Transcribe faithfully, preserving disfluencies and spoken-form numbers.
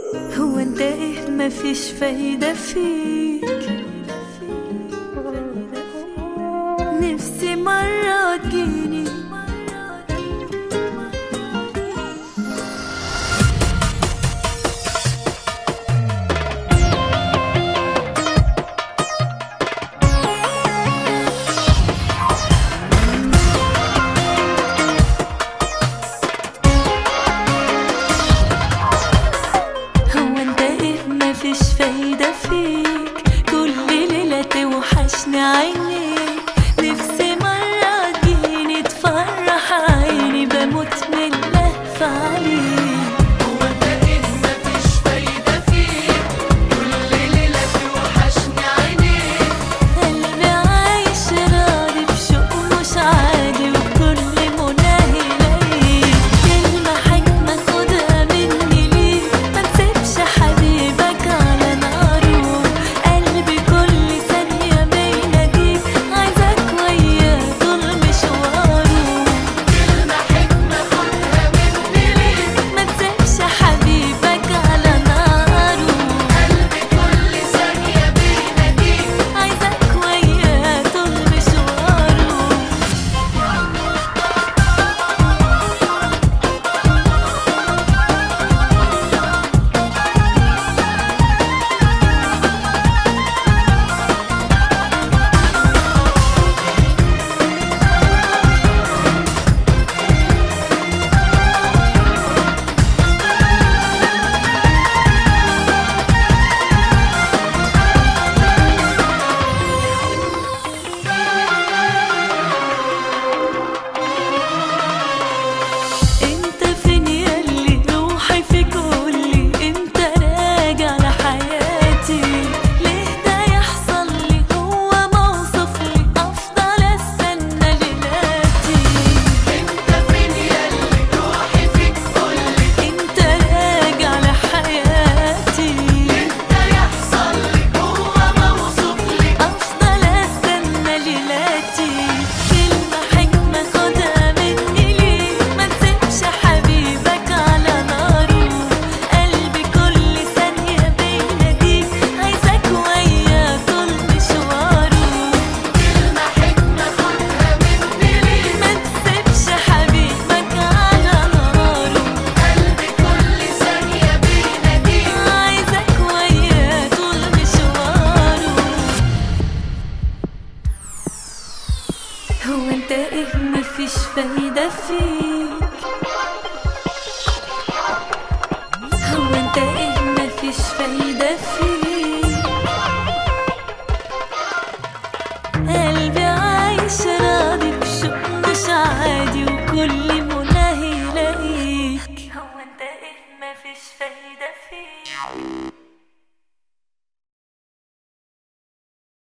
هو انت ايه مفيش فايدة فيك؟ نفسي مرة تجيني مفيش فايدة فيك، كل ليلة توحشني عينيك. نفسي مرة تجيني تفرح عيني، بموت من اللهف عليك. هو انت ايه مفيش فايدة فيك، كل ليلة توحشني عينيك. قلبي عايش راضي بشوق مش عادي، وكل مناهي ليك. كلمة حكمة خدها مني ليك، ما تسيبش حبيبك هو انت ايه مفيش فايدة فيك؟ هو انت ايه مفيش فايدة فيك؟ قلبي عايش راضي بشوق مش عادي، وكل مناهي لاقيك. هو انت ايه مفيش فايدة فيك؟